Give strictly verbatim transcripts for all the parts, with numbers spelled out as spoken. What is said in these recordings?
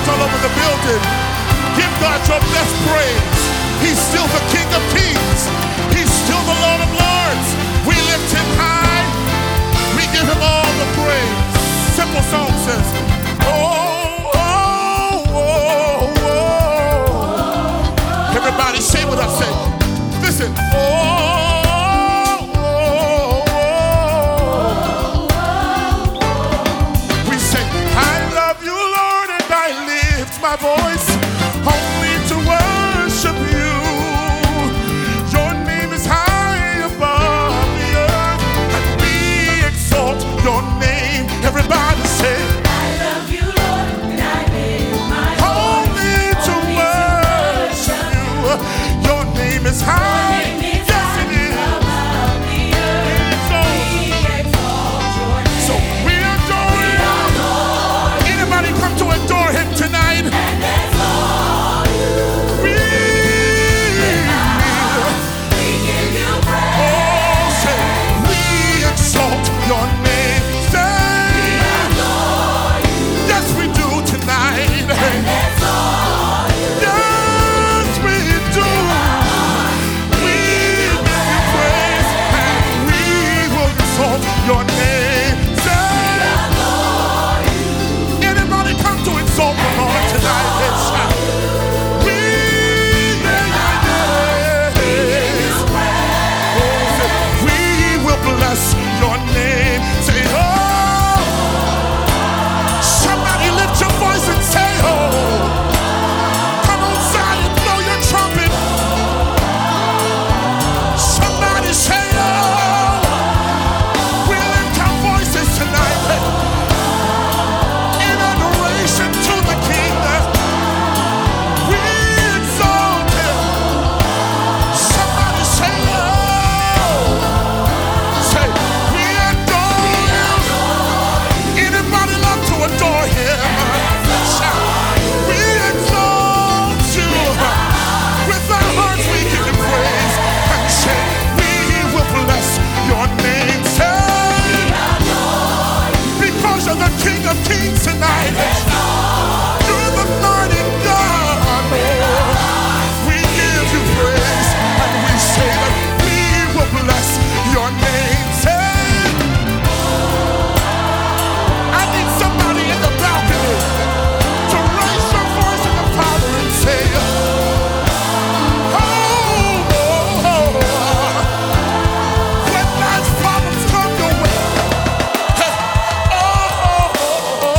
all over the building. Give God your best praise. He's still the King of Kings. He's still the Lord of Lords. We lift him high. We give him all the praise. Simple song says, oh, oh, oh, oh. Everybody say what I say. Listen, oh, oh, oh, oh. We say, I love you, Lord, and I lift my voice only to worship you. Your name is high above the earth, and we exalt your name. Everybody say, I love you, Lord, and I lift my only voice to only worship to you. Your name is high. Your name is Yes, it high is. above the earth. Exalt. We exalt your name. So we adore We him. adore you, Anybody come to adore him tonight? and exalt you. We, We give you oh, praise. say, we exalt your name. Say, Adore you, yes, we do tonight. and exalt you. Yes, we do. We give you praise, and we will exalt your name. Say, Adore you, anybody come to exalt the Lord tonight? Yes, sir. We, yeah, yeah, yeah. We will bless your name. Say, oh. Somebody lift your voice and say, oh. Come on, Zion, blow your trumpet. Somebody say, oh. We lift our voices tonight in adoration to the King. We exalt him. Somebody say, oh. Say, we adore him. Anybody love to adore him? Shout, we exalt you. With our hearts we give you praise. And say, we will bless your name. Say, because you're the King of Kings tonight. You're the mighty God. We give you praise. And we say that we will bless your name. Say, I need somebody in the balcony to raise your voice to the Father and say, oh, oh, oh. When life's problems come your way, hey, oh, oh, oh,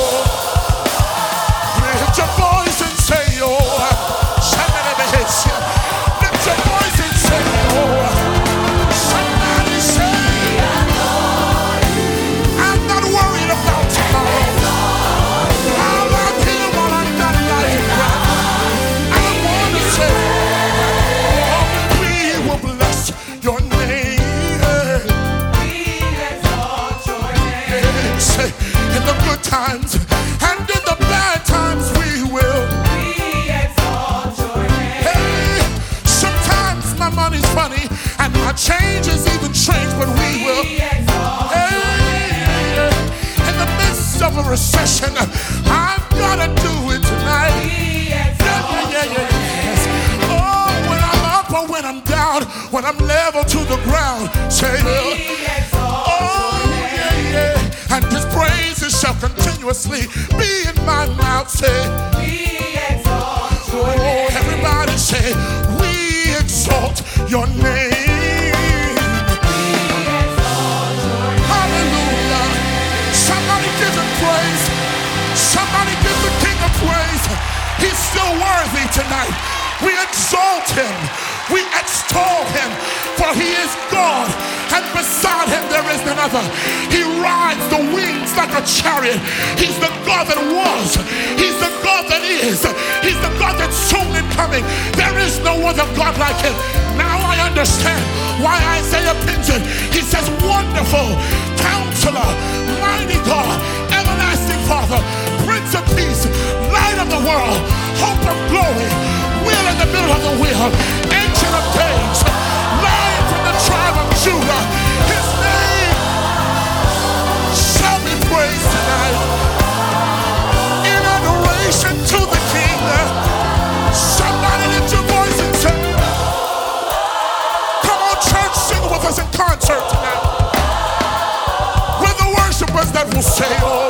oh. Lift your voice and say, oh, somebody lift your voice and say, oh, somebody say, I'm not worried about tomorrow. I'll love him while I'm not lying down. I want to say, oh, we will bless your name. we exalt your name. Say, in the good times and in the bad times we will. We exalt your name. Hey, sometimes my money's funny and my change is even strange, but we will. We exalt your Hey, in the midst of a recession, I've gotta do it tonight. We Yeah, exalt yeah, yeah, yeah, yes. Oh, when I'm up or when I'm down, when I'm level to the ground, say, We exalt oh, yeah, yeah. And his praises shall continuously be in my mouth. Say, We exalt your oh, name. everybody say, we exalt your name. We exalt your name. Hallelujah. Somebody give him praise. Somebody give the King of praise. He's still worthy tonight. We exalt him. We extol him. For he is God, and beside him there is none other. He rides the wings like a chariot. He's the God that was. He's the God that is. He's the God that's soon in coming. There is no other God like him. Now I understand why Isaiah pins it. He says, wonderful Counselor, mighty God, everlasting Father, Prince of Peace, Light of the world, Hope of glory, Wheel in the middle of the wheel, Ancient of days, Lion from the tribe of Judah. His name shall be praised tonight in adoration I will say, oh.